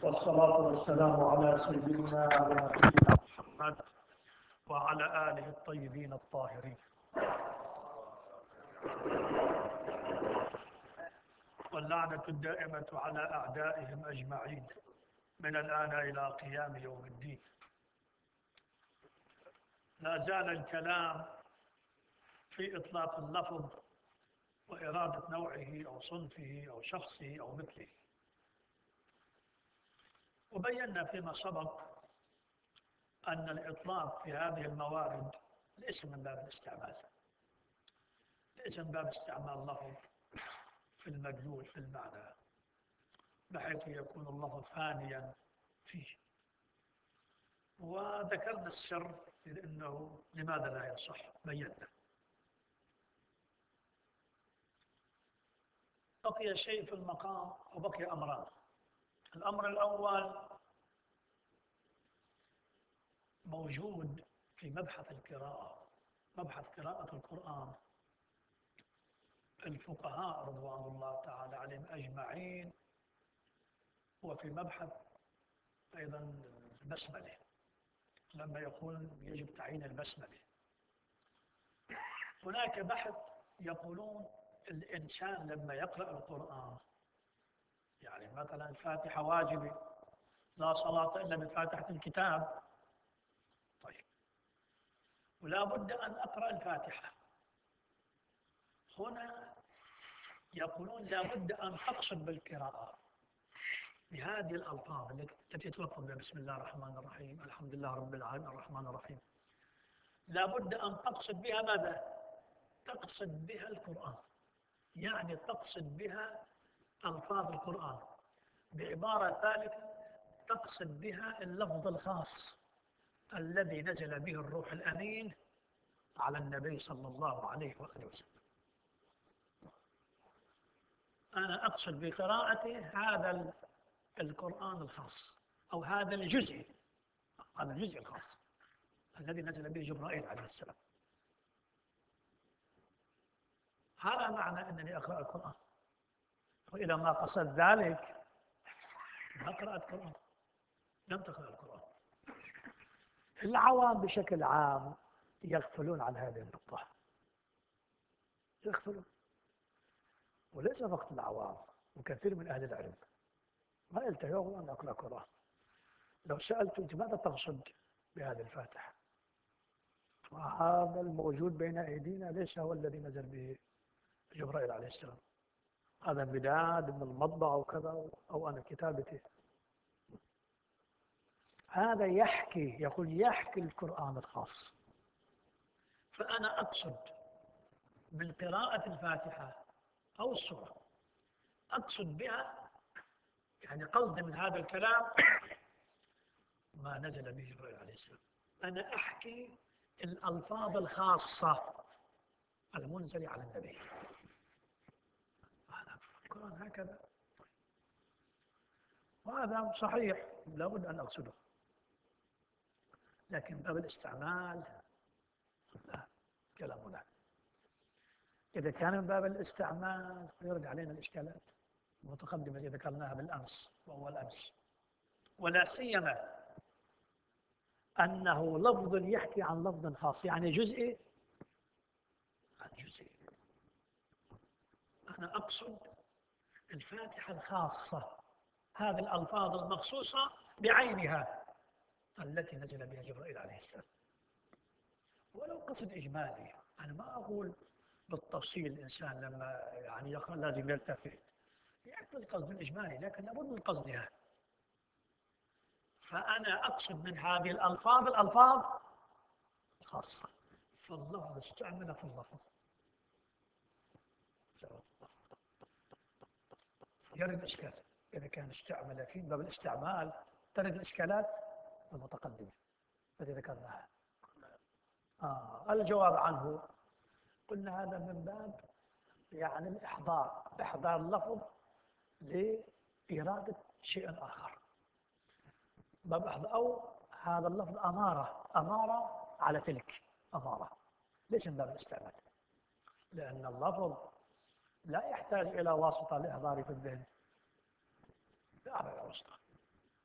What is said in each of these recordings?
والصلاة والسلام على سيدنا ونبينا محمد وعلى آله الطيبين الطاهرين، واللعنة الدائمة على أعدائهم أجمعين من الآن إلى قيام يوم الدين. لا زال الكلام في إطلاق اللفظ وإرادة نوعه أو صنفه أو شخصه أو مثله، وبينا فيما سبق أن الإطلاق في هذه الموارد ليس من باب الاستعمال، ليس من باب استعمال اللفظ في المدلول في المعنى بحيث يكون اللفظ ثانيا فيه. وذكرنا السر في أنه لماذا لا يصح، بينا. بقي شيء في المقام وبقي أمران. الأمر الأول موجود في مبحث القراءة، مبحث قراءة القرآن. الفقهاء رضوان الله تعالى عليهم أجمعين، وفي مبحث أيضا البسملة، لما يقول يجب تعيين البسملة. هناك بحث يقولون الإنسان لما يقرأ القرآن، يعني مثلا الفاتحة واجبة، لا صلاة إلا بفاتحة الكتاب، طيب، ولا بد أن أقرأ الفاتحة. هنا يقولون لا بد أن تقصد بالقراءة بهذه الألفاظ التي تلفظ بها بسم الله الرحمن الرحيم، الحمد لله رب العالمين الرحمن الرحيم. لا بد أن تقصد بها ماذا؟ تقصد بها القرآن، يعني تقصد بها ألفاظ القرآن. بعبارة ثالثة، تقصد بها اللفظ الخاص الذي نزل به الروح الأمين على النبي صلى الله عليه وآله وسلم. أنا أقصد بقراءته هذا القرآن الخاص، أو هذا الجزء الخاص الذي نزل به جبرائيل عليه السلام. هذا معنى أنني أقرأ القرآن. وإذا ما قصد ذلك ما قرأت القرآن، لم تقرأ القرآن. العوام بشكل عام يغفلون عن هذه النقطة، يغفلون، وليس فقط العوام، وكثير من أهل العلم ما يلتهون أن أقرأ القرآن. لو سألت أنت ماذا تقصد بهذه الفاتحة؟ وهذا الموجود بين أيدينا ليس هو الذي نزل به جبرائيل عليه السلام، هذا امتداد من المطبعة أو كذا، أو أنا كتابتي. هذا يقول يحكي القرآن الخاص. فأنا أقصد من قراءة الفاتحة أو السورة، أقصد بها، يعني قصدي من هذا الكلام ما نزل به جبرائيل عليه السلام. أنا أحكي الألفاظ الخاصة المنزل على النبي. هذا القرآن هكذا، وهذا صحيح لابد أن أقصده، لكن باب الاستعمال لا، كلام لا. إذا كان من باب الاستعمال يرد علينا الإشكالات المتقدمة التي ذكرناها بالأمس وأول أمس، ولا سيما أنه لفظ يحكي عن لفظ خاص، يعني جزئي عن جزئي. أنا أقصد الفاتحة الخاصة، هذه الألفاظ المخصوصة بعينها التي نزل بها جبرائيل عليه السلام. ولو قصد إجمالي، أنا ما أقول بالتفصيل الإنسان لما يعني يقرأ لازم يلتفت، يعرف القصد الإجمالي، لكن لابد من قصدها. فأنا أقصد من هذه الألفاظ الخاصة، فاللفظ استعمل في اللفظ. يرد إشكال إذا كان استعمل في باب الاستعمال، ترد الإشكالات المتقدمة التي ذكرناها. الجواب عنه قلنا هذا من باب يعني إحضار اللفظ لإرادة شيء آخر، باب إحضار، أو هذا اللفظ أمارة على تلك، أمارة، ليس من باب الاستعمال، لأن اللفظ لا يحتاج إلى واسطة لإحضاره في الذهن، لا على واسطة.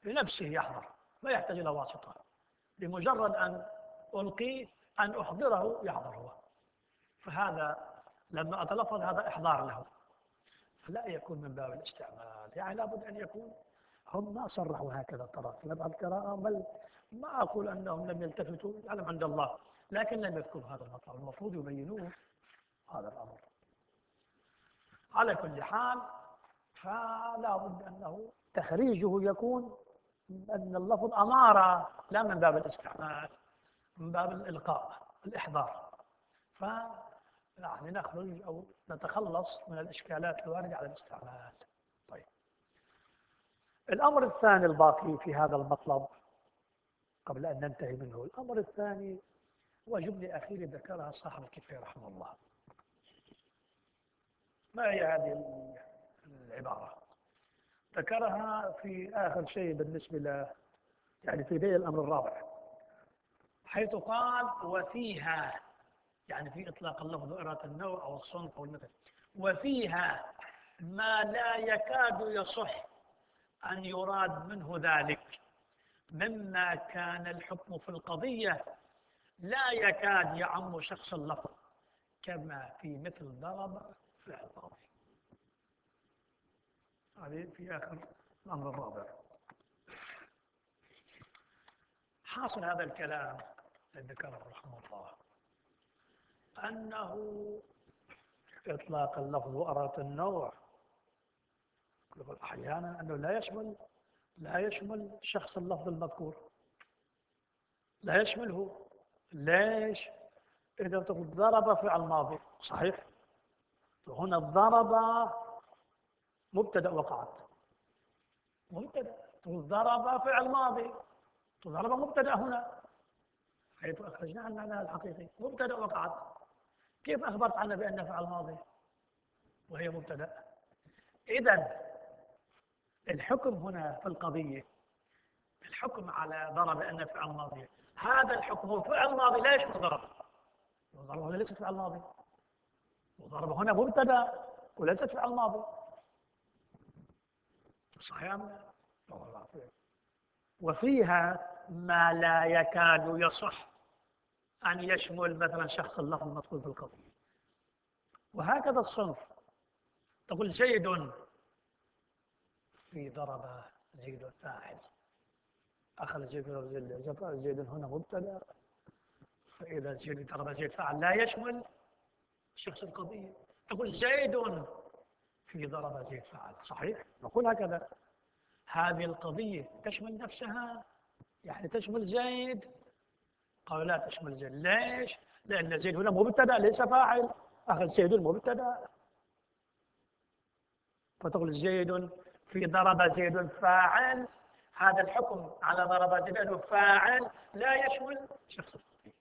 بنفسه يحضر، ما يحتاج إلى واسطة. بمجرد أن ألقي أن أحضره يحضر هو. فهذا لما أتلفظ هذا إحضار له، فلا يكون من باب الاستعمال. يعني لابد أن يكون هم ما صرحوا هكذا ترى في مذهب القراءة، بل ما أقول أنهم لم يلتفتوا، يعلم عند الله، لكن لم يذكروا هذا المطلب، المفروض يبينوه هذا الأمر. على كل حال فلا بد أنه تخريجه يكون أن اللفظ أمارة، لا من باب الاستعمال، من باب الإلقاء الإحضار. يعني نخرج أو نتخلص من الإشكالات الواردة على الاستعمال. طيب، الأمر الثاني الباقي في هذا المطلب قبل أن ننتهي منه، الأمر الثاني هو جملة أخيرة ذكرها صاحب الكفاية رحمه الله. ما هي هذه العبارة؟ ذكرها في آخر شيء بالنسبة يعني في بداية الأمر الرابع، حيث قال وفيها، يعني في إطلاق اللفظ إرادة النوع أو الصنف أو المثل، وفيها ما لا يكاد يصح أن يراد منه ذلك مما كان الحكم في القضية لا يكاد يعم شخص اللفظ، كما في مثل ضرب فعل ماضي. هذه في آخر الأمر الرابع. حاصل هذا الكلام الذي ذكره رحمه الله أنه إطلاق اللفظ وأرادة النوع أحيانا أنه لا يشمل شخص اللفظ المذكور، لا يشمله. ليش؟ إذا تقول ضرب فعل ماضي صحيح، هنا الضرب مبتدأ وقعت، مبتدأ، تقول ضرب فعل ماضي، ضرب مبتدأ هنا حيث أخرجنا عن معناها الحقيقي، مبتدأ وقعت. كيف أخبرت عنها بأنها فعل ماضي وهي مبتدأ؟ إذا الحكم هنا في القضية، الحكم على ضرب أن فعل ماضي، هذا الحكم هو فعل ماضي لا يشمل ضرب. ضرب هنا ليست فعل ماضي، وضرب هنا مبتدأ وليست فعل ماضي. صحيح؟ وفيها ما لا يكاد يصح أن يشمل مثلا شخص اللفظ المذكور في القضية. وهكذا الصنف، تقول زيد في ضرب زيد فاعل، أخذ زيد هنا مبتدأ، فإذا زيد ضرب زيد فاعل لا يشمل شخص القضية. تقول زيد في ضرب زيد فاعل، صحيح؟ نقول هكذا. هذه القضية تشمل نفسها، يعني تشمل زيد، قالوا لا تشمل زيد. ليش؟ لأن زيد هنا مبتدأ ليس فاعل، أخذ زيد المبتدأ، فتقول زيد في ضرب زيد فاعل، هذا الحكم على ضرب زيد أنه فاعل لا يشمل شخص القضية.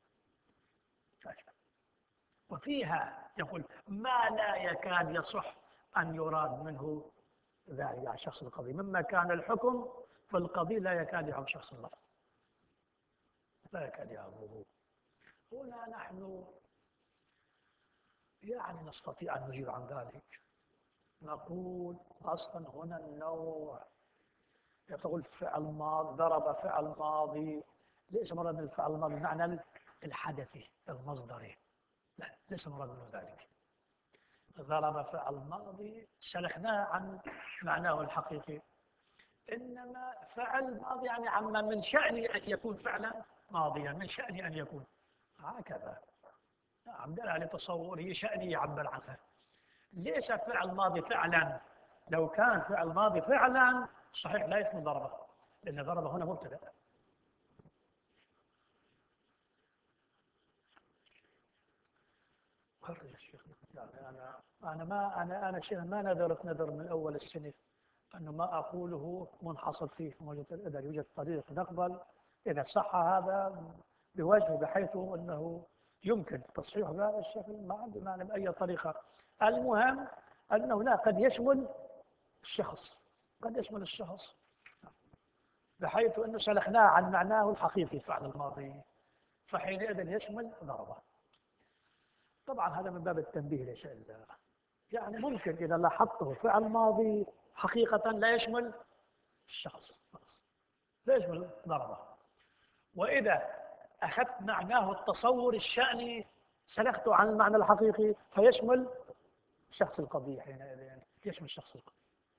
وفيها يقول ما لا يكاد يصح أن يراد منه ذلك عن شخص القضية، مما كان الحكم في القضية لا يكاد يعم شخص اللفظ، لا يكاد يعمه. هنا نحن يعني نستطيع أن نجيب عن ذلك، نقول أصلا هنا النوع، تقول فعل ماضي، ضرب فعل ماضي، ليس مراد من الفعل الماضي بمعنى الحدثي المصدري، لا ليس مراد منه ذلك. ضرب فعل ماضي سلخناه عن معناه الحقيقي، إنما فعل ماضي يعني عما من شأنه أن يكون فعلا ماضيا، من شأنه أن يكون هكذا. نعم، دلالة تصوره شأنه يعبر عنها. ليس فعل ماضي فعلا، لو كان فعل ماضي فعلا صحيح لا يشمل ضربه، لأن ضربه هنا مبتدأ. يا شيخ، يعني أنا شيخ ما نذرت نذر من أول السنة أنه ما أقوله منحصر فيه، إذا يوجد طريق نقبل إذا صح هذا بوجه بحيث أنه يمكن تصحيح بهذا الشكل، ما عندي معنى بأي طريقة. المهم أنه لا، قد يشمل الشخص، قد يشمل الشخص بحيث أنه سلخناه عن معناه الحقيقي فعل الماضي، فحينئذ يشمل ضربه. طبعا هذا من باب التنبيه ليس إلا، يعني ممكن إذا لاحظته فعل ماضي حقيقة لا يشمل الشخص خلاص، فيشمل ضربه. وإذا أخذت معناه التصور الشأني سلخته عن المعنى الحقيقي فيشمل شخص القضية حينئذ، يعني يشمل شخص القضية.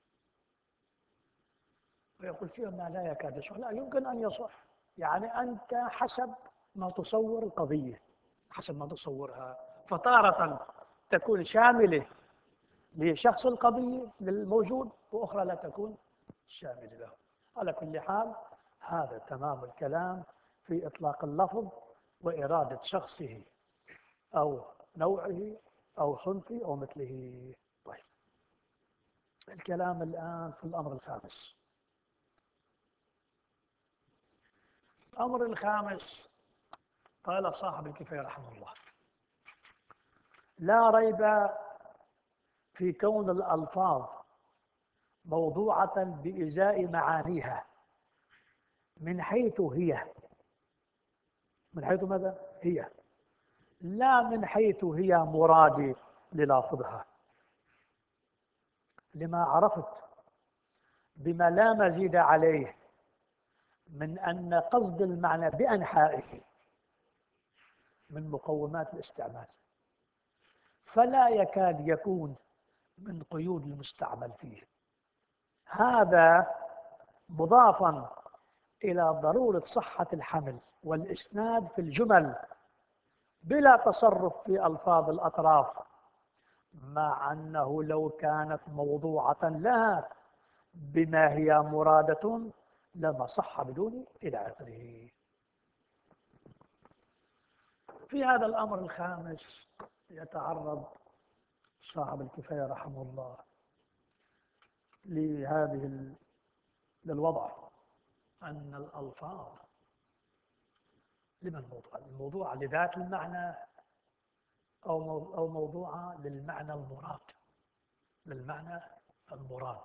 ويقول فيها ما لا يكاد يصح، لا يمكن أن يصح. يعني أنت حسب ما تصور القضية، حسب ما تصورها، فتارة تكون شاملة لشخص القضية للموجود، وأخرى لا تكون شاملة له. على كل حال هذا تمام الكلام في إطلاق اللفظ وإرادة شخصه أو نوعه أو صنفه أو مثله. طيب، الكلام الآن في الأمر الخامس. الأمر الخامس قال صاحب الكفاية رحمه الله: لا ريب في كون الألفاظ موضوعة بإزاء معانيها من حيث هي. من حيث ماذا؟ هي، لا من حيث هي مراد للافظها، لما عرفت بما لا مزيد عليه من أن قصد المعنى بأنحائه من مقومات الاستعمال، فلا يكاد يكون من قيود المستعمل فيه. هذا مضافا إلى ضرورة صحة الحمل والإسناد في الجمل بلا تصرف في ألفاظ الأطراف، مع أنه لو كانت موضوعة لها بما هي مرادة لما صح بدون إلى آخره. في هذا الأمر الخامس يتعرض صاحب الكفاية رحمه الله للوضع أن الألفاظ لمن موضوع؟ الموضوع لذات المعنى أو موضوعة للمعنى المراد، للمعنى المراد.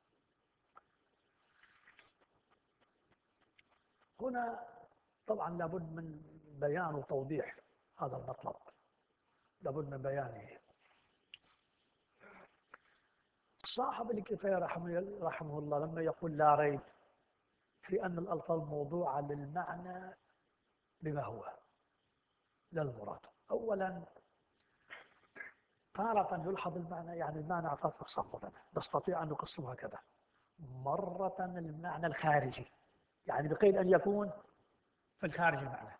هنا طبعا لابد من بيان وتوضيح هذا المطلب، لابد من بيانه. صاحب الكفاية رحمه الله لما يقول لا ريب في أن الألفاظ موضوعة للمعنى بما هو لا المراد، أولا تارة يلحظ المعنى، يعني المعنى أعطاك أقسام، نستطيع أن نقسمها هكذا: مرة المعنى الخارجي، يعني بقيد أن يكون في الخارج المعنى،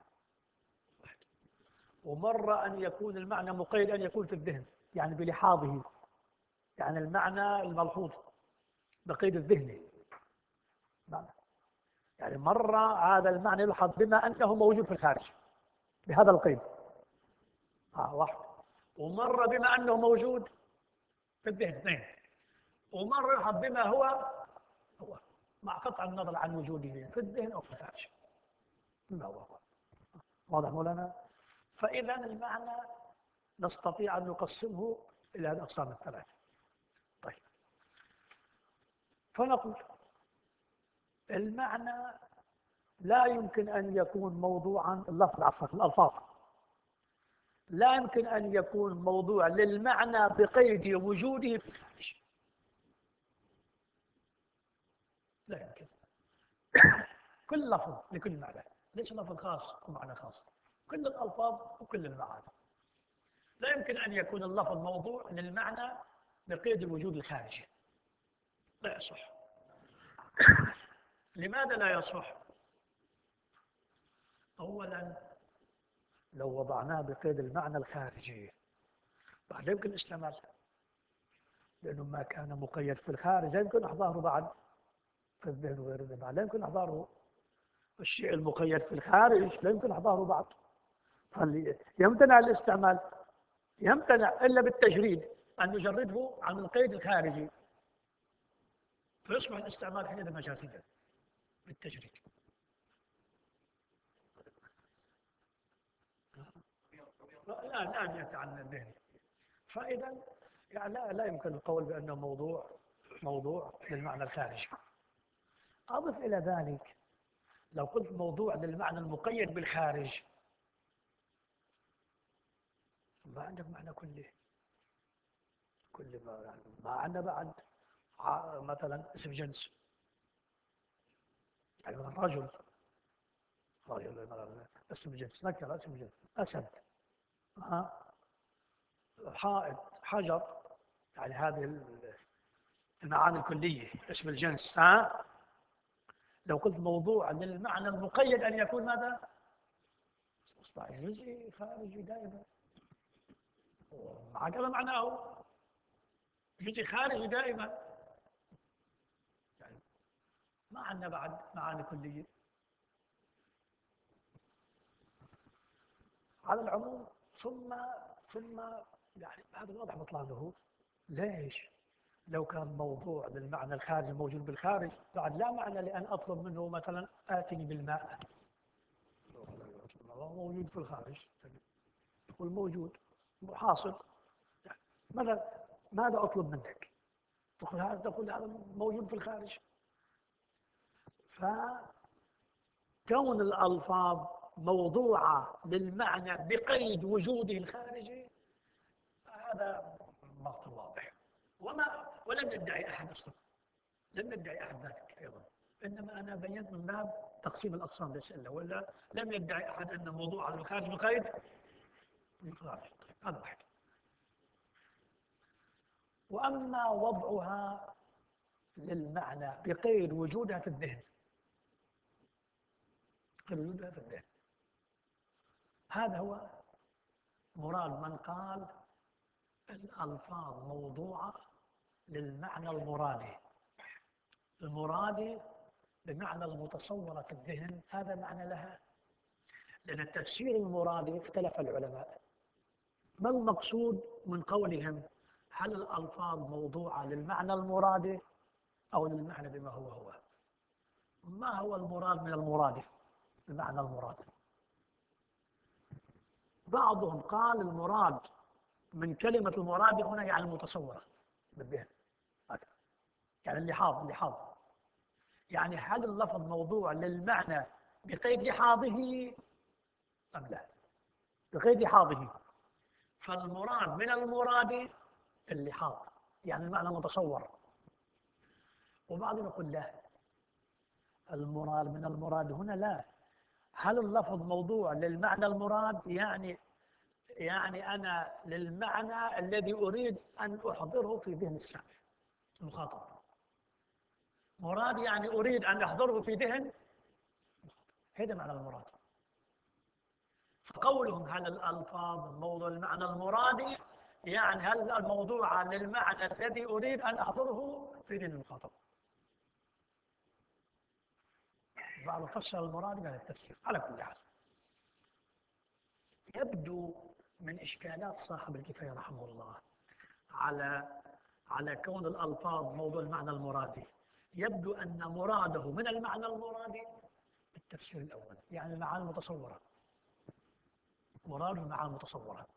ومرة أن يكون المعنى مقيد أن يكون في الذهن، يعني بلحاظه، يعني المعنى الملحوظ بقيد الذهني معنى. يعني مرة هذا المعنى يلحظ بما أنه موجود في الخارج بهذا القيد، واحد. ومرة بما أنه موجود في الذهن، اثنين. ومرة يلحظ بما هو مع قطع النظر عن وجوده في الذهن أو في الخارج، بما هو. واضح مولانا؟ فإذا المعنى نستطيع أن نقسمه إلى هذه الأقسام الثلاثة. طيب، فنقول المعنى لا يمكن أن يكون موضوعا، اللفظ عفوا الألفاظ لا يمكن أن يكون موضوع للمعنى بقيد وجوده في الخارج، لا يمكن. كل لفظ لكل معنى، ليس لفظ خاص ومعنى خاص، كل الألفاظ وكل المعاني. لا يمكن أن يكون اللفظ موضوع للمعنى بقيد الوجود الخارجي، لا يصح. لماذا لا يصح؟ أولا لو وضعناه بقيد المعنى الخارجي بعد يمكن استعمال، لأنه ما كان مقيد في الخارج لا يمكن إحضاره بعد في الذهن وغير ذلك، لا يمكن إحضاره. الشيء المقيد في الخارج لا يمكن إحضاره بعد، يمتنع الاستعمال، يمتنع إلا بالتجريد، أن نجرده عن القيد الخارجي، فيصبح الاستعمال حينئذ مجازيا بالتجريد. الآن يأتي عن الذهن. فإذا يعني لا يمكن القول بأنه موضوع للمعنى الخارجي. أضف إلى ذلك لو قلت موضوع للمعنى المقيد بالخارج، ما عندك معنى كله، كل ما يعني ما عندنا بعد مثلا اسم جنس، يعني مثلا رجل اسم جنس، نكرة اسم جنس، أسد، حائط، حجر، يعني هذه المعاني الكلية اسم الجنس. لو قلت موضوع للمعنى المقيد أن يكون ماذا؟ إصبع جزئي خارجي دائما، هكذا معناه، جزئي خارجي دائما، يعني ما عندنا بعد معاني كلية. على العموم ثم يعني هذا واضح بطلانه. ليش؟ لو كان موضوع للمعنى الخارجي موجود بالخارج بعد لا معنى لأن أطلب منه مثلا آتني بالماء، موجود في الخارج، يقول موجود حاصل، يعني ماذا أطلب منك؟ تقول هذا موجود في الخارج. فكون الألفاظ موضوعة للمعنى بقيد وجوده الخارجي هذا ضغط واضح، ولم يدعي أحد أصلا، لم يدعي أحد ذلك أيضا، إنما أنا بينت من باب تقسيم الأقسام ليس إلا، ولا لم يدعي أحد أن موضوع الخارج بقيد الخارج. هذا واحد. وأما وضعها للمعنى بقيد وجودها في الذهن، قيد وجودها في الذهن، هذا هو مراد من قال الألفاظ موضوعة للمعنى المرادي بمعنى المتصورة في الذهن، هذا معنى لها. لأن التفسير المرادي اختلف العلماء، ما المقصود من قولهم؟ هل الألفاظ موضوعة للمعنى المرادي أو للمعنى بما هو؟ ما هو المراد من المرادف؟ المعنى المراد. بعضهم قال المراد من كلمة المراد هنا يعني المتصورة بالذهن، يعني اللحاظ، يعني هل اللفظ موضوع للمعنى بقيد لحاظه أم لا؟ بقيد لحاظه. فالمراد من المراد اللحاظ، يعني المعنى متصور. وبعضهم يقول لا، المراد من المراد هنا لا، هل اللفظ موضوع للمعنى المراد، يعني أنا للمعنى الذي أريد أن أحضره في ذهن السامع المخاطب. مراد يعني أريد أن أحضره في ذهن، هذا معنى المراد. فقولهم هل الألفاظ موضوع المعنى المرادي، يعني هل الموضوع للمعنى الذي أريد أن أحضره في ذهن المخاطب. بعض فسر المراد من التفسير. على كل حال، يبدو من إشكالات صاحب الكفاية رحمه الله على كون الألفاظ موضوع المعنى المرادي، يبدو أن مراده من المعنى المرادي التفسير الأول، يعني المعاني المتصورة، مراده المعاني المتصورة.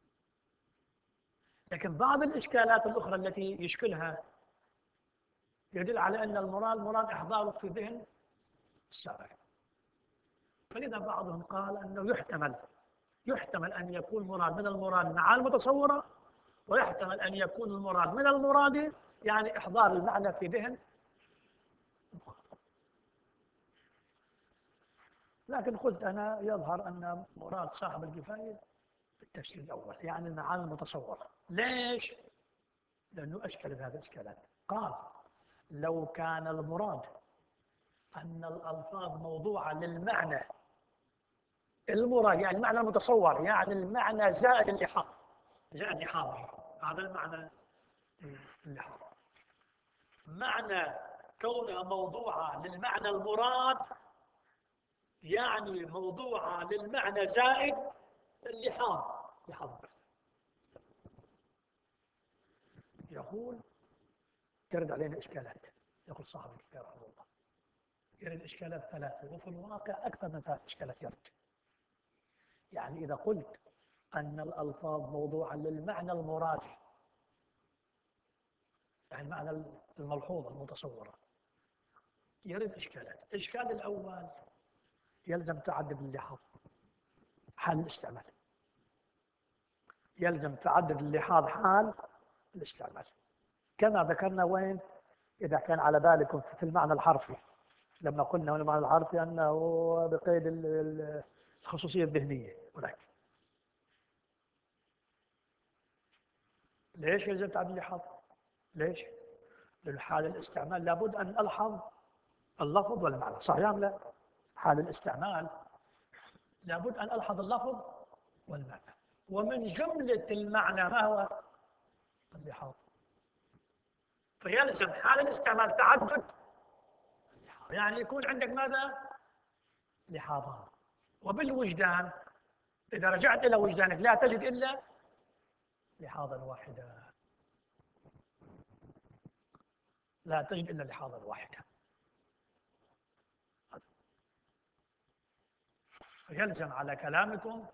لكن بعض الإشكالات الأخرى التي يشكلها يدل على أن مراد إحضاره في ذهن السامع. فلذا بعضهم قال أنه يحتمل أن يكون مراد من المراد المعاني المتصورة، ويحتمل أن يكون المراد من المراد يعني إحضار المعنى في ذهن. لكن قلت أنا يظهر أن مراد صاحب الكفاية التفسير الأول، يعني المعاني المتصورة. ليش؟ لأنه أشكل بهذه الإشكالات. قال لو كان المراد أن الألفاظ موضوعة للمعنى المراد، يعني المعنى المتصور، يعني المعنى زائد اللحاظ، هذا المعنى اللحاظ. معنى كونها موضوعة للمعنى المراد يعني موضوعة للمعنى زائد اللحاظ. يقول ترد علينا إشكالات، يقول صاحب الكفاية رحمه الله يرد إشكالات ثلاثة، وفي الواقع أكثر من ثلاث إشكالات يرد. يعني إذا قلت أن الألفاظ موضوعة للمعنى المراد، يعني المعنى الملحوظ المتصورة، يرد إشكالات. الإشكال الأول يلزم تعدد اللحاظ حال الاستعمال، يلزم تعدد اللحاظ حال الاستعمال، كما ذكرنا وين؟ إذا كان على بالكم في المعنى الحرفي لما قلنا هنا معنى الحرفي أنه بقيد الخصوصية الذهنية هناك. ليش يلزم تعديل اللحاظ؟ ليش؟ لأن حال الاستعمال لابد أن ألحظ اللفظ والمعنى، صحيح أم لا؟ حال الاستعمال لابد أن ألحظ اللفظ والمعنى، ومن جملة المعنى ما هو؟ اللحاظ. فيلزم حال الاستعمال تعدد، يعني يكون عندك ماذا؟ لحاظان. وبالوجدان إذا رجعت إلى وجدانك لا تجد إلا لحاظا واحدا، لا تجد إلا لحاظا واحدا. فيلزم على كلامكم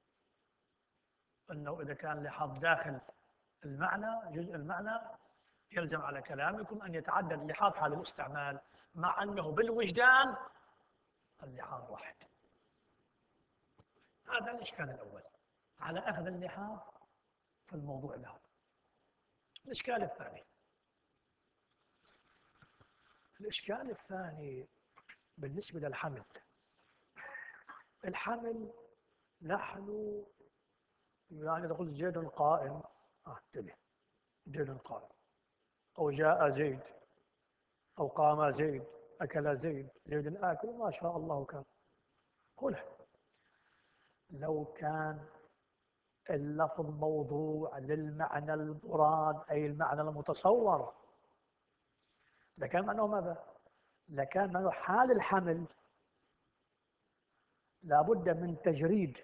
أنه إذا كان لحاظ داخل المعنى جزء المعنى يلزم على كلامكم أن يتعدد اللحاظ حال الاستعمال، مع أنه بالوجدان اللحاظ واحد. هذا الإشكال الأول على أخذ اللحاظ في الموضوع له. الإشكال الثاني، الإشكال الثاني بالنسبة للحمل. الحمل نحن يعني نقول زيد قائم، انتبه، زيد قائم، أو جاء زيد، أو قام زيد، أكل زيد، زيد آكل، ما شاء الله كان. قل لو كان اللفظ موضوع للمعنى المراد أي المعنى المتصور لكان معناه ماذا؟ لكان معناه حال الحمل لابد من تجريد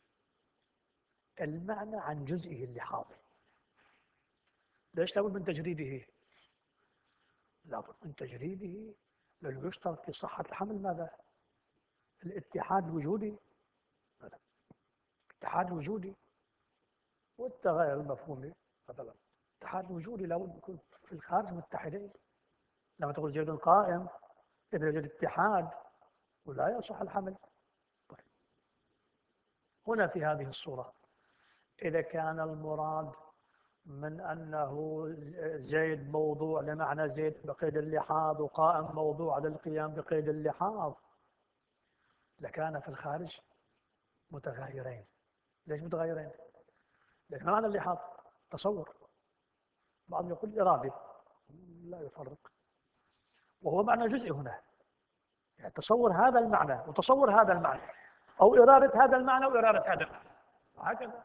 المعنى عن جزئه اللحاظي. ليش لابد من تجريده؟ لابد من تجريده لأنه يشترط في صحة الحمل ماذا؟ الاتحاد الوجودي، الاتحاد الوجودي والتغير المفهومي. مثلا الاتحاد الوجودي لابد يكون في الخارج متحدين. لما تقول زيد قائم إذا يوجد اتحاد ولا يصح الحمل. طيب. هنا في هذه الصورة إذا كان المراد من أنه زيد موضوع لمعنى زيد بقيد اللحاظ وقائم موضوع للقيام بقيد اللحاظ لكان في الخارج متغايرين. ليش متغايرين؟ لأن معنى اللحاظ تصور، بعضهم يقول إرادي، لا يفرق، وهو معنى جزئي هنا، يعني تصور هذا المعنى وتصور هذا المعنى، أو إرادة هذا المعنى وإرادة هذا المعنى، هكذا.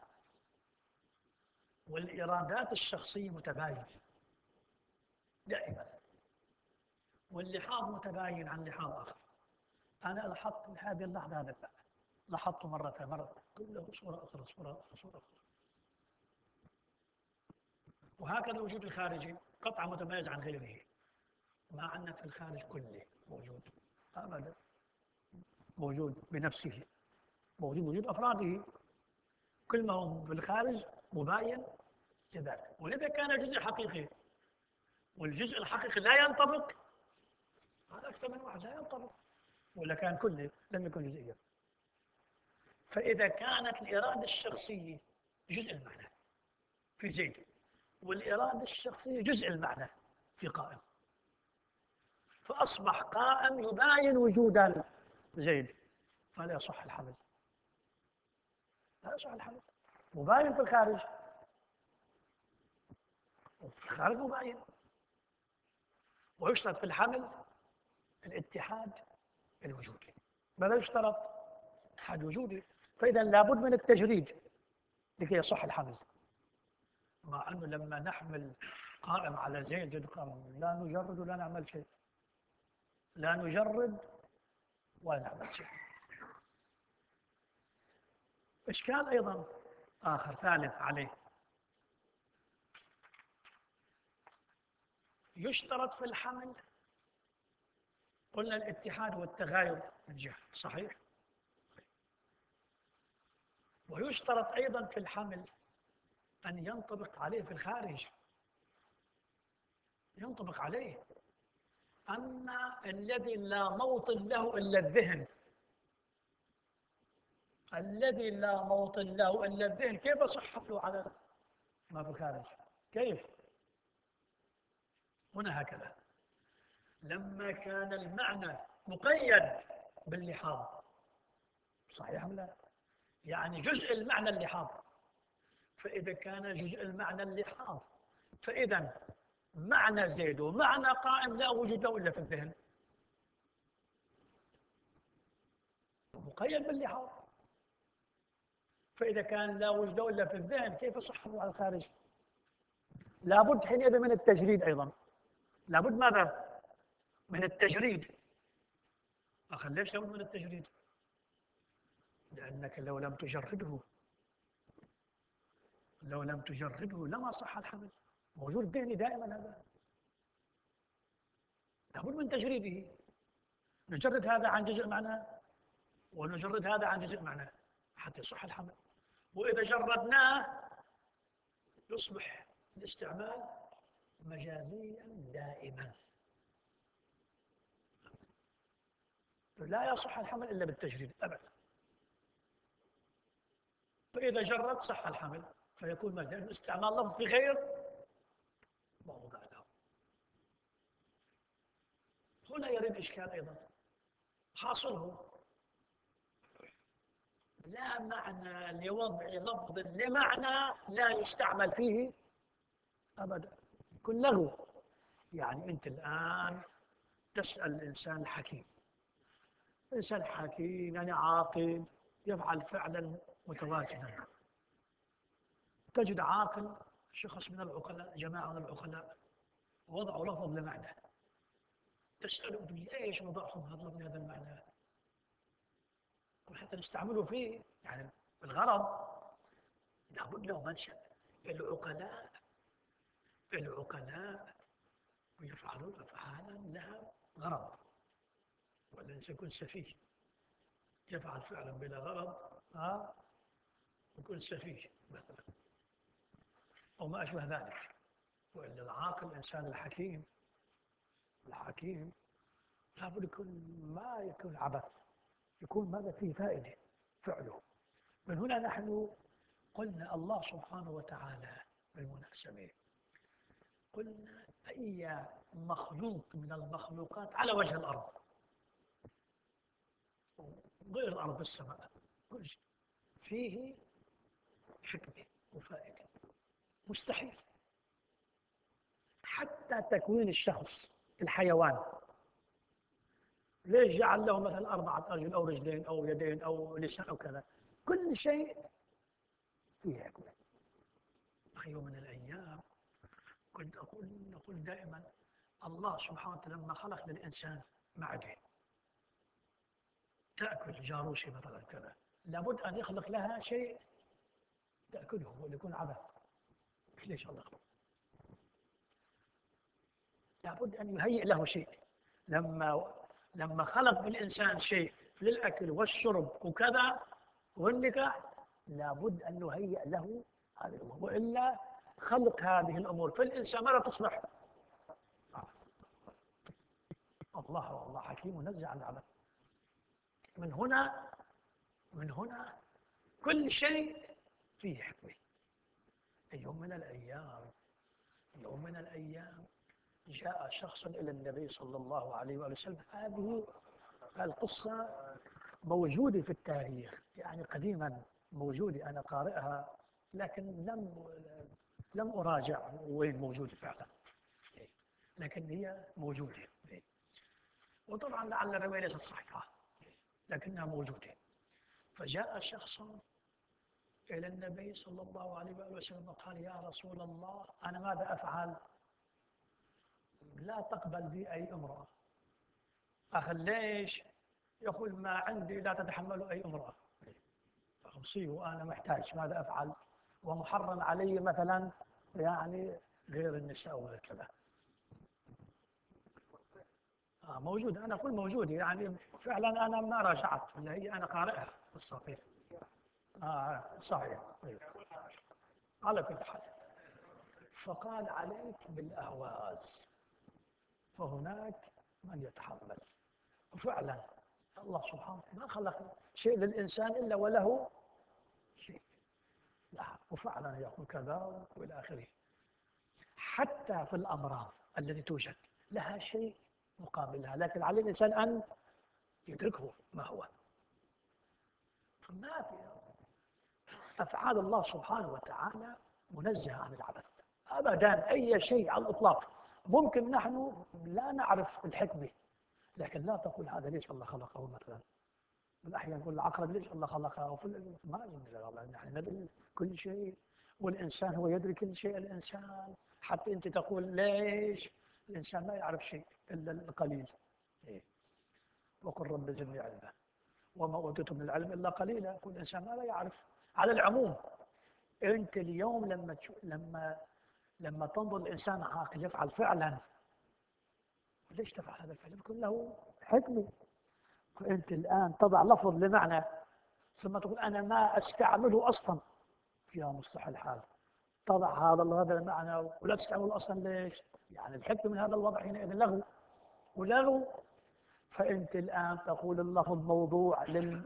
والإرادات الشخصية متباينة دائما، واللحاظ متباين عن لحاظ آخر. أنا لاحظت في هذه اللحظة هذا المعنى، لاحظته مرة كله صورة أخرى، صورة أخرى، صورة أخرى. وهكذا الوجود الخارجي قطعا متميز عن غيره، مع أن في الخارج كله موجود أبدا، موجود بنفسه، موجود وجود أفراده، كل ما هو في الخارج مباين لذلك. ولذا كان جزء حقيقي، والجزء الحقيقي لا ينطبق، هذا أكثر من واحد لا ينطبق، ولا كان كله لم يكن جزئيا. فإذا كانت الإرادة الشخصية جزء المعنى في زيد، والإرادة الشخصية جزء المعنى في قائم، فأصبح قائم يباين وجود زيد، فلا يصح الحمل، لا يصح الحمل. مباين في الخارج وفي الخارج مباين. ويشترط في الحمل الاتحاد الوجودي. ماذا يشترط؟ اتحاد وجودي. فإذا لابد من التجريد لكي يصح الحمل، مع أنه لما نحمل قائم على زيد قائم لا نجرد ولا نعمل شيء، لا نجرد ولا نعمل شيء. إشكال أيضا آخر ثالث عليه، يشترط في الحمل، قلنا الاتحاد والتغاير من جهة، صحيح؟ ويشترط أيضا في الحمل أن ينطبق عليه في الخارج، ينطبق عليه. أما الذي لا موطن له إلا الذهن، الذي لا موطن له إلا الذهن كيف يصح حمله على ما في الخارج؟ كيف؟ هنا هكذا لما كان المعنى مقيد باللحاظ، صحيح أم لا؟ يعني جزء المعنى اللحاظ، فإذا كان جزء المعنى اللحاظ فإذا معنى زيد ومعنى قائم لا وجود له إلا في الذهن، مقيد باللحاظ. فإذا كان لا وجود له إلا في الذهن كيف صحه على الخارج؟ لابد حينئذ من التجريد أيضا، لابد ماذا؟ من التجريد. ليش لابد من التجريد؟ لأنك لو لم تجرده لما صح الحمل، موجود ذهني دائما هذا، لابد من تجريده. نجرد هذا عن جزء معناه ونجرد هذا عن جزء معناه حتى يصح الحمل. وإذا جردناه يصبح الاستعمال مجازيا دائما، لا يصح الحمل إلا بالتجريد أبدا. فإذا جرد صح الحمل فيكون مجازيا استعمال لفظ في غير موضع له. هنا يرد إشكال أيضا، حاصله لا معنى لوضع لفظ لمعنى لا يستعمل فيه أبدا، يكون لغو. يعني أنت الآن تسأل الإنسان الحكيم، الإنسان الحكيم يعني عاقل يفعل فعلا متوازنا، تجد عاقل شخص من العقلاء، جماعة من العقلاء وضعوا لفظ لمعنى، تسأله ليش وضعتم هذا اللفظ لهذا المعنى؟ وحتى نستعمله فيه يعني الغرض، لابد له منشأ. العقلاء ويفعلون أفعالا لها غرض، والإنسان يكون سفيه يفعل فعلا بلا غرض يكون سفيه مثلا أو ما أشبه ذلك. وإلا العاقل الإنسان الحكيم لابد يكون ما يكون عبث، يكون ماذا فيه فائدة فعله. من هنا نحن قلنا الله سبحانه وتعالى بالمناسبة، قلنا أي مخلوق من المخلوقات على وجه الأرض غير الأرض السماء كل شيء فيه حكمة وفائدة، مستحيل حتى تكوين الشخص الحيوان ليش جعل له مثلا 4 أرجل أو رجلين أو يدين أو لسان أو كذا، كل شيء فيه حكمة. يوم من الأيام كنت نقول دائما الله سبحانه وتعالى لما خلق للإنسان معدة تأكل جاروشي مثلا كذا، لابد أن يخلق لها شيء تأكله ويكون عبث. ليش الله خلق؟ لابد أن يهيئ له شيء. لما خلق بالإنسان شيء للأكل والشرب وكذا والنكاح لابد أن نهيئ له هذه الأمور، وإلا خلق هذه الأمور في الإنسان ماذا تصبح؟ الله حكيم منزه عن العبث. من هنا كل شيء فيه حكمة. يوم من الأيام جاء شخص إلى النبي صلى الله عليه وسلم. هذه القصة موجودة في التاريخ، يعني قديما موجودة، أنا قارئها لكن لم أراجع وين موجودة فعلا، لكن هي موجودة. وطبعا لعل الرواية ليست صحيحة لكنها موجودة. فجاء شخص إلى النبي صلى الله عليه وسلم وقال يا رسول الله أنا ماذا أفعل؟ لا تقبل بي أي امرأة. ليش؟ يقول ما عندي لا تتحمل أي امرأة. أوصيه وأنا محتاج ماذا أفعل؟ ومحرم علي مثلا يعني غير النساء وكذا. موجود، أنا أقول موجود يعني فعلا أنا ما راجعت، ولا هي أنا قارئها في الصحيح. صحيح. على كل حال فقال عليك بالأهواز فهناك من يتحمل. وفعلا الله سبحانه ما خلق شيء للإنسان إلا وله شيء، وفعلا يقول كذا والى اخره. حتى في الامراض التي توجد لها شيء مقابلها، لكن على الإنسان أن يدركه ما هو. فما في أفعال الله سبحانه وتعالى منزهة عن العبث أبدا، أي شيء على الإطلاق. ممكن نحن لا نعرف الحكمة، لكن لا تقول هذا ليش الله خلقه مثلا. الأحيان يقول العقرب ليش الله خلقه، ما ندري، نحن ندري كل شيء، والإنسان هو يدري كل شيء. الإنسان حتى أنت تقول ليش، الإنسان ما يعرف شيء إلا القليل. إيه؟ وقل رب زدني علما وما أوتيتم من العلم إلا قليلا. كل إنسان ما لا يعرف. على العموم أنت اليوم لما تنظر الإنسان عاقل يفعل فعلا، ليش تفعل هذا الفعل؟ يكون له حكمة. فأنت الآن تضع لفظ لمعنى ثم تقول أنا ما أستعمله أصلا، فيها مصطلح الحال. تضع هذا المعنى ولا تستعمله أصلا، ليش؟ يعني الحكمة من هذا الوضع حينئذ لغو ولغو. فأنت الآن تقول اللفظ موضوع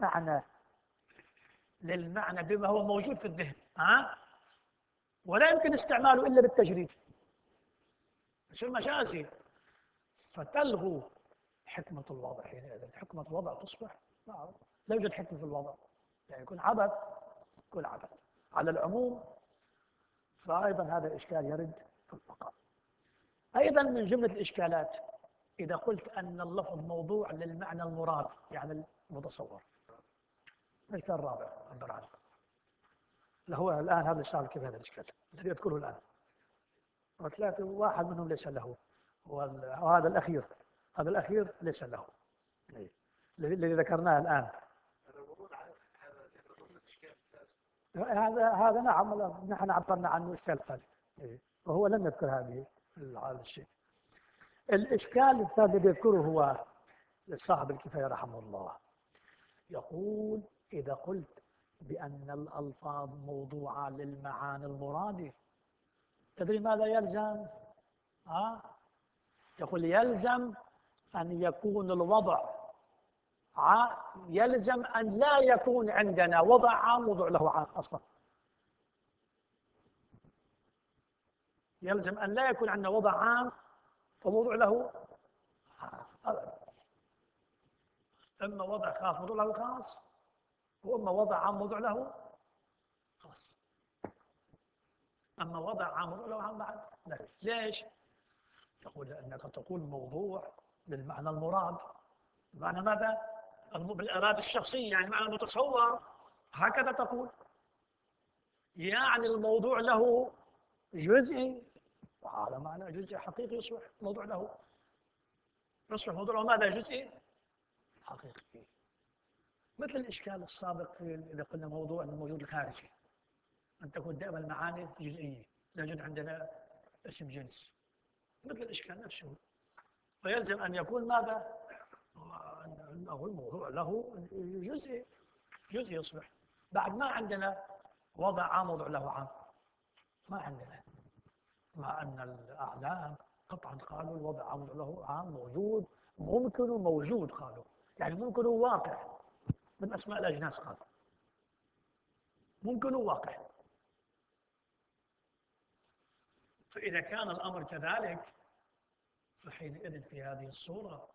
للمعنى بما هو موجود في الذهن، ولا يمكن استعماله إلا بالتجريد، يصير مجازي، فتلغو حكمة الوضع. حينئذ حكمة الوضع تصبح لا يوجد حكمة في الوضع، يعني يكون عبث. كل عبث. على العموم فأيضا هذا الإشكال يرد في المقام. أيضا من جملة الإشكالات إذا قلت أن اللفظ موضوع للمعنى المراد، يعني المتصور. الإشكال الرابع عبر عنه، هو الآن هذا الشعب كيف هذا الإشكال الذي يذكره الآن، وثلاثة واحد منهم ليس له، وهذا الأخير، هذا الأخير ليس له، الذي ذكرناه الآن. هذا نعم، نحن عبرنا عنه إشكال ثالث، وهو لم يذكر هذه الشيء. الإشكال الثالث الذي يذكره هو لصاحب الكفاية رحمه الله، يقول إذا قلت بأن الألفاظ موضوعة للمعاني المرادة، تدري ماذا يلزم؟ يقول يلزم أن يكون الوضع يلزم أن لا يكون عندنا وضع عام موضوع له عام أصلا. يلزم أن لا يكون عندنا وضع عام فموضوع له عام. إما وضع خاص موضوع له خاص، وإما وضع عام موضوع له خاص. أما وضع عام موضوع له عام بعد لا. ليش؟ يقول لأنك تقول موضوع للمعنى المراد. بمعنى ماذا؟ بالإرادة الشخصية، يعني معنى المتصور. هكذا تقول، يعني الموضوع له جزئي، وهذا معنى جزئي حقيقي يصبح موضوع له، يصبح موضوع له ماذا؟ جزئي حقيقي. مثل الإشكال السابق اللي قلنا موضوع الموجود الخارجي، أن تكون دائما المعاني جزئية، لا يوجد عندنا اسم جنس. مثل الإشكال نفسه، ويلزم أن يكون ماذا؟ أنه الموضوع له جزئي يصبح. بعد ما عندنا وضع عام موضوع له عام، ما عندنا، مع أن الأعلام قطعا قالوا الوضع عام موضوع له عام موجود، ممكن وموجود، قالوا يعني ممكن وواقع، من أسماء الأجناس قالوا ممكن وواقع. فإذا كان الأمر كذلك فحينئذ في هذه الصورة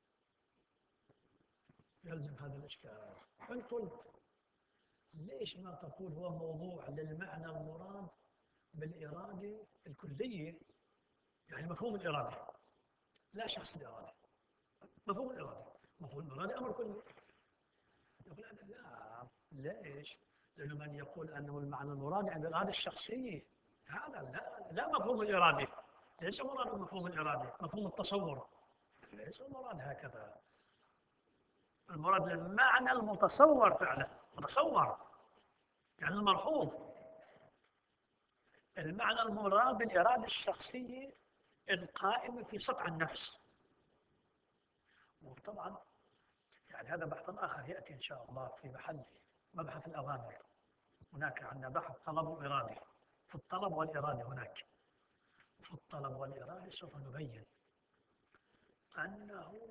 يلزم هذا الإشكال. فإن قلت ليش ما تقول هو موضوع للمعنى المراد بالإرادة الكلية، يعني مفهوم الإرادة لا شخص الإرادة، مفهوم الإرادة، مفهوم الإرادة أمر كلي. يقول هذا لا. ليش؟ لأنه من يقول أنه المعنى المراد عند الإرادة الشخصية، هذا لا مفهوم الإرادة، ليس مراد مفهوم الإرادة، مفهوم التصور، ليس المراد هكذا. المراد للمعنى المتصور فعلا، متصور يعني الملحوظ. المعنى المراد بالإرادة الشخصية القائمة في سطع النفس. وطبعا يعني هذا بحث آخر يأتي إن شاء الله في محله، مبحث الأوامر. هناك عندنا بحث طلب وإرادة، في الطلب والإرادة هناك. في الطلب والإرادة سوف نبين أنه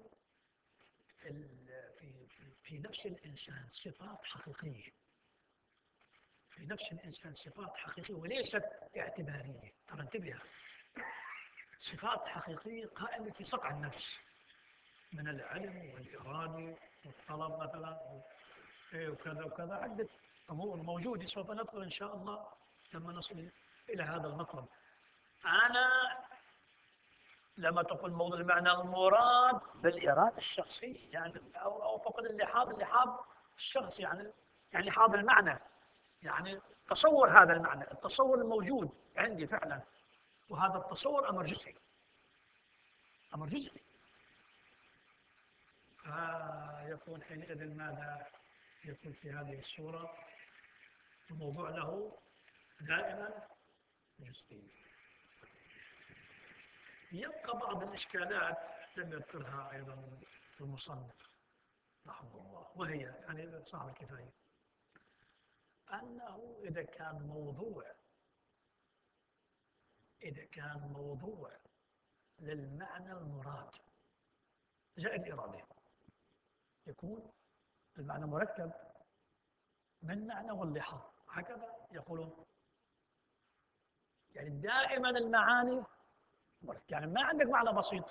في نفس الإنسان صفات حقيقية، في نفس الإنسان صفات حقيقية وليست اعتبارية. ترى انتبه، صفات حقيقية قائمة في سطع النفس. من العلم والإرادة والطلب مثلا وكذا وكذا، عدة أمور موجودة سوف ندخل إن شاء الله لما نصل إلى هذا المطلب. أنا لما تقول موضوع المعنى المراد بالإرادة الشخصية يعني أو فقط اللحاظ الشخصي يعني لحاظ المعنى، يعني تصور هذا المعنى، التصور الموجود عندي فعلا، وهذا التصور أمر جزئي، أمر جزئي. فيكون حينئذ ماذا يكون في هذه الصورة؟ الموضوع له دائما جزئي. يبقى بعض الإشكالات لم يذكرها أيضا المصنف رحمه الله، وهي يعني صاحب الكفاية، أنه إذا كان موضوع للمعنى المراد جاء الإرادة، يكون المعنى مركب من معنى واللحاظ، هكذا يقولون. يعني دائما المعاني مركب، يعني ما عندك معنى بسيط،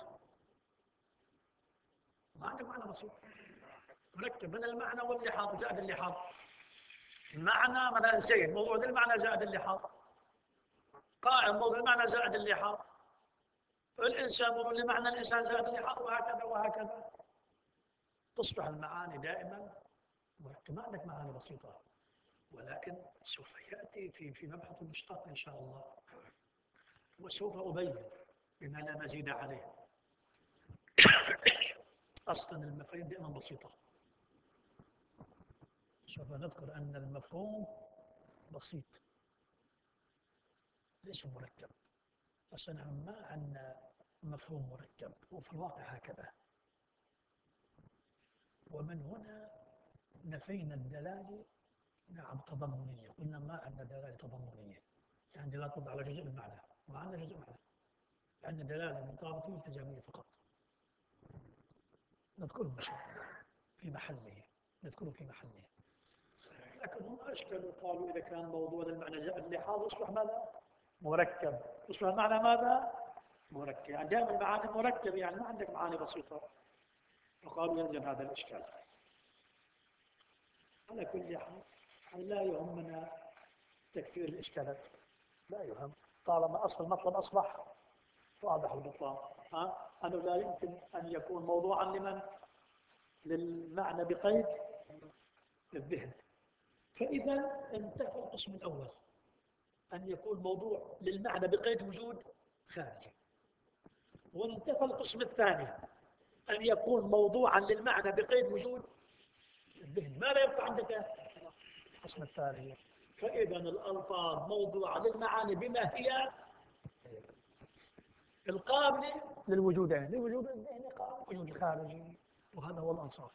مركب من المعنى واللحاظ زائد اللحاظ. المعنى مثلا زيد، موضوع المعنى زائد اللحاظ. قائم، موضوع المعنى زائد اللحاظ. الإنسان، موضوع لمعنى الإنسان زائد اللحاظ، وهكذا وهكذا. تصبح المعاني دائما مركبة، ما عندك معاني بسيطة. ولكن سوف يأتي في مبحث المشتق إن شاء الله، وسوف أبين بما لا مزيد عليه. أصلا المفاهيم دائما بسيطة. سوف نذكر أن المفهوم بسيط ليس مركب. أصلا ما عندنا مفهوم مركب، وفي الواقع هكذا. ومن هنا نفينا الدلالة تضمنية، قلنا ما عندنا دلالة تضمنية، يعني دلالة تضع على جزء المعنى، ما عندنا جزء معنى، عندنا دلالة مطابقة والتزامية فقط. نذكره في محله، لكن هم أشكلوا قالوا إذا كان موضوع المعنى زائد اللحاظ يصبح ماذا؟ مركب. يصبح معنى ماذا؟ مركب، يعني دائما المعاني مركبة، يعني ما عندك معاني بسيطة. فقالوا يلزم هذا الإشكال. على كل حال لا يهمنا تكثير الإشكالات، لا يهم، طالما أصل المطلب أصبح واضح البطلان. أنه لا يمكن أن يكون موضوعا للمعنى بقيد الذهن. فإذا انتهى القسم الأول، أن يكون موضوع للمعنى بقيد وجود خارجي. وانتهى القسم الثاني، أن يكون موضوعا للمعنى بقيد وجود الذهن. ماذا يبقى عندك؟ القسم الثاني. فإذا الألفاظ موضوعة للمعاني بما هي القابلة للوجودين، للوجود الذهني قابل الوجود الخارجي. وهذا هو الأنصاف،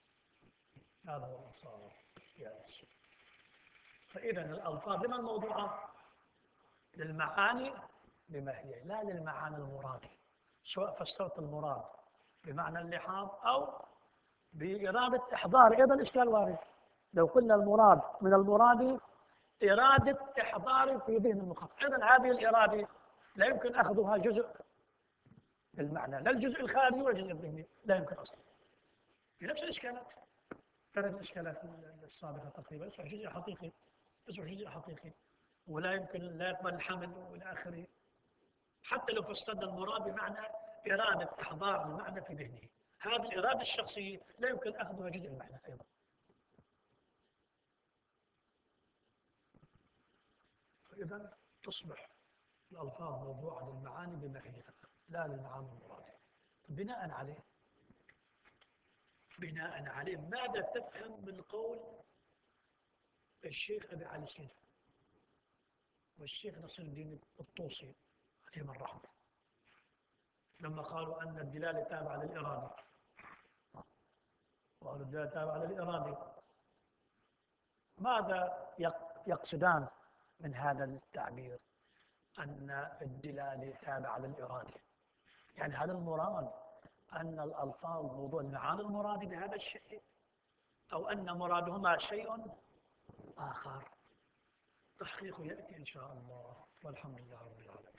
فإذا الألفاظ لما الموضوعة؟ للمعاني بما هي، لا للمعاني المراد، سواء فسرت المراد بمعنى اللحاظ أو بإرادة إحضار. أيضا إشكال وارد، لو قلنا المراد من المراد إرادة إحضار في ذهن المخاطب، أيضا هذه الإرادة لا يمكن أخذها جزء المعنى، لا الجزء الخارجي ولا الجزء الذهني، لا يمكن أصلا. في نفس الإشكالات، ثلاث الإشكالات السابقة تقريبا، يصبح جزء حقيقي، ولا يمكن، لا يقبل الحمل والى اخره. حتى لو فسرنا المراد بمعنى إرادة إحضار المعنى في ذهنه، هذه الإرادة الشخصية لا يمكن أخذها جزء المعنى أيضا. فإذا تصبح الألفاظ موضوعة للمعاني بماهيتها، لا للمعاني المرادة. بناء عليه ماذا تفهم من قول الشيخ أبي علي سيف والشيخ نصر الدين الطوسي عليهم الرحمة، لما قالوا أن الدلالة تابعة للإرادة؟ قالوا الدلالة تابعة للإرادة، ماذا يقصدان من هذا التعبير أن الدلالة تابعة للإرادة؟ يعني هل المراد أن الألفاظ موضوع المعاني المراد بهذا الشيء، أو أن مرادهما شيء آخر؟ تحقيق يأتي إن شاء الله، والحمد لله رب العالمين.